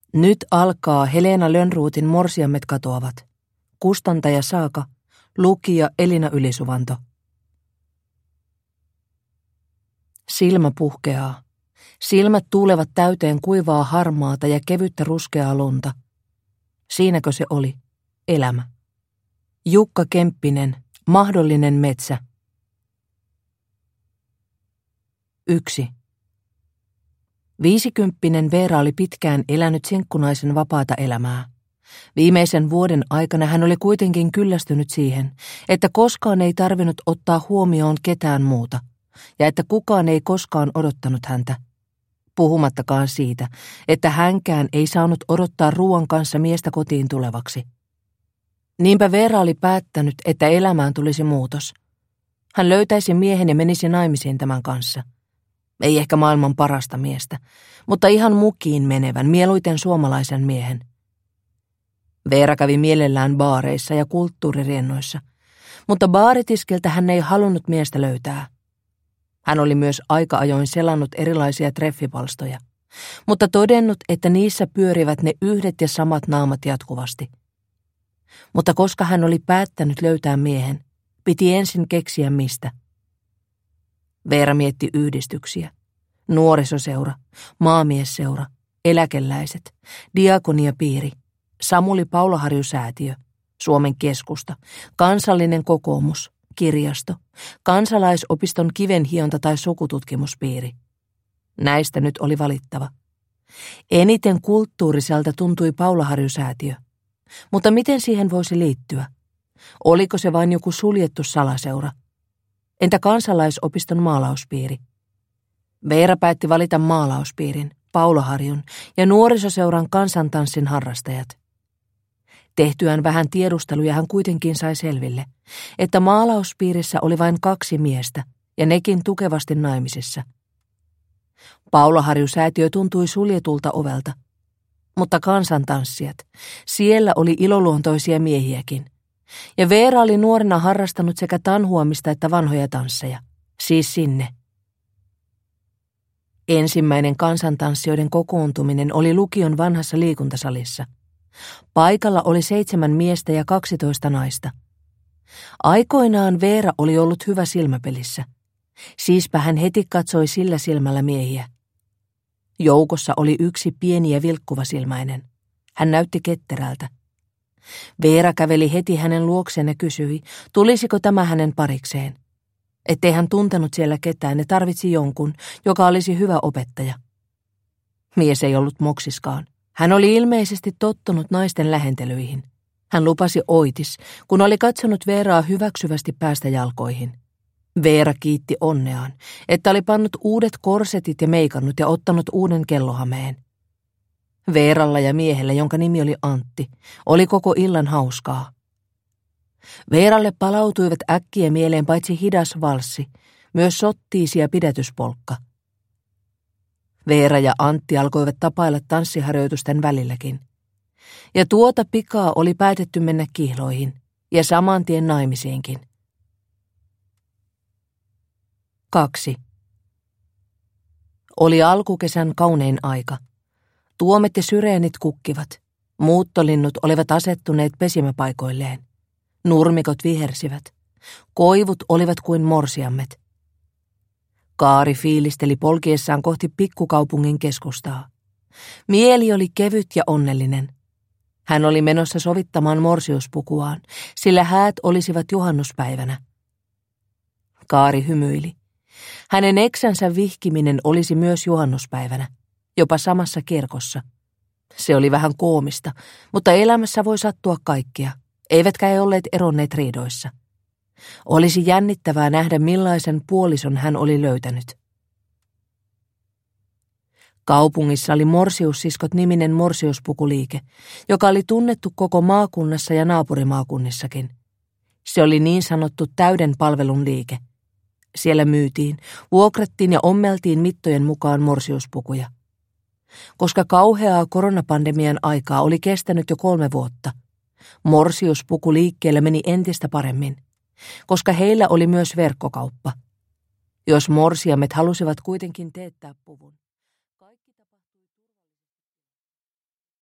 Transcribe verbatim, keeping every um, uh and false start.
Nyt alkaa Helena Lönnrotin Morsiammet katoavat. Kustantaja Saaka, lukija Elina Ylisuvanto. Silmä puhkeaa. Silmät tuulevat täyteen kuivaa harmaata ja kevyttä ruskeaa lunta. Siinäkö se oli? Elämä. Jukka Kemppinen, Mahdollinen metsä. Yksi. Viisikymppinen Veera oli pitkään elänyt sinkkunaisen vapaata elämää. Viimeisen vuoden aikana hän oli kuitenkin kyllästynyt siihen, että koskaan ei tarvinnut ottaa huomioon ketään muuta, ja että kukaan ei koskaan odottanut häntä. Puhumattakaan siitä, että hänkään ei saanut odottaa ruoan kanssa miestä kotiin tulevaksi. Niinpä Veera oli päättänyt, että elämään tulisi muutos. Hän löytäisi miehen ja menisi naimisiin tämän kanssa. Ei ehkä maailman parasta miestä, mutta ihan mukiin menevän, mieluiten suomalaisen miehen. Veera kävi mielellään baareissa ja kulttuuririennoissa, mutta baaritiskeltä hän ei halunnut miestä löytää. Hän oli myös aika ajoin selannut erilaisia treffipalstoja, mutta todennut, että niissä pyörivät ne yhdet ja samat naamat jatkuvasti. Mutta koska hän oli päättänyt löytää miehen, piti ensin keksiä mistä. Veera mietti yhdistyksiä. Nuorisoseura, maamiesseura, eläkeläiset, diakoniapiiri, Samuli Paulaharju-säätiö, Suomen keskusta, kansallinen kokoomus, kirjasto, kansalaisopiston kivenhionta tai sukututkimuspiiri. Näistä nyt oli valittava. Eniten kulttuuriselta tuntui Paulaharju-säätiö. Mutta miten siihen voisi liittyä? Oliko se vain joku suljettu salaseura? Entä kansalaisopiston maalauspiiri? Veera päätti valita maalauspiirin, Paulaharjun ja nuorisoseuran kansantanssin harrastajat. Tehtyään vähän tiedusteluja hän kuitenkin sai selville, että maalauspiirissä oli vain kaksi miestä ja nekin tukevasti naimisissa. Paulaharju-säätiö tuntui suljetulta ovelta, mutta kansantanssijat, siellä oli iloluontoisia miehiäkin. Ja Veera oli nuorena harrastanut sekä tanhuamista että vanhoja tansseja, siis sinne. Ensimmäinen kansantanssijoiden kokoontuminen oli lukion vanhassa liikuntasalissa. Paikalla oli seitsemän miestä ja kaksitoista naista. Aikoinaan Veera oli ollut hyvä silmäpelissä. Siispä hän heti katsoi sillä silmällä miehiä. Joukossa oli yksi pieni ja vilkkuva silmäinen. Hän näytti ketterältä. Veera käveli heti hänen luokseen ja kysyi, tulisiko tämä hänen parikseen. Ettei hän tuntenut siellä ketään ja tarvitsi jonkun, joka olisi hyvä opettaja. Mies ei ollut moksiskaan. Hän oli ilmeisesti tottunut naisten lähentelyihin. Hän lupasi oitis, kun oli katsonut Veeraa hyväksyvästi päästä jalkoihin. Veera kiitti onneaan, että oli pannut uudet korsetit ja meikannut ja ottanut uuden kellohameen. Veeralla ja miehellä, jonka nimi oli Antti, oli koko illan hauskaa. Veeralle palautuivat äkkiä mieleen paitsi hidas valssi, myös sottiisi ja pidätyspolkka. Veera ja Antti alkoivat tapailla tanssiharjoitusten välilläkin. Ja tuota pikaa oli päätetty mennä kihloihin ja saman tien naimisiinkin. Kaksi. Oli alkukesän kaunein aika. Tuomet ja syreenit kukkivat. Muuttolinnut olivat asettuneet pesimäpaikoilleen. Nurmikot vihersivät. Koivut olivat kuin morsiammet. Kaari fiilisteli polkiessaan kohti pikkukaupungin keskustaa. Mieli oli kevyt ja onnellinen. Hän oli menossa sovittamaan morsiuspukuaan, sillä häät olisivat juhannuspäivänä. Kaari hymyili. Hänen eksänsä vihkiminen olisi myös juhannuspäivänä, jopa samassa kirkossa. Se oli vähän koomista, mutta elämässä voi sattua kaikkia, eivätkä he olleet eronneet riidoissa. Olisi jännittävää nähdä, millaisen puolison hän oli löytänyt. Kaupungissa oli Morsiussiskot-niminen morsiuspukuliike, joka oli tunnettu koko maakunnassa ja naapurimaakunnissakin. Se oli niin sanottu täyden palvelun liike. Siellä myytiin, vuokrattiin ja ommeltiin mittojen mukaan morsiuspukuja. Koska kauheaa koronapandemian aikaa oli kestänyt jo kolme vuotta, morsiuspukuliikkeellä meni entistä paremmin, koska heillä oli myös verkkokauppa. Jos morsiamet halusivat kuitenkin teettää puvun.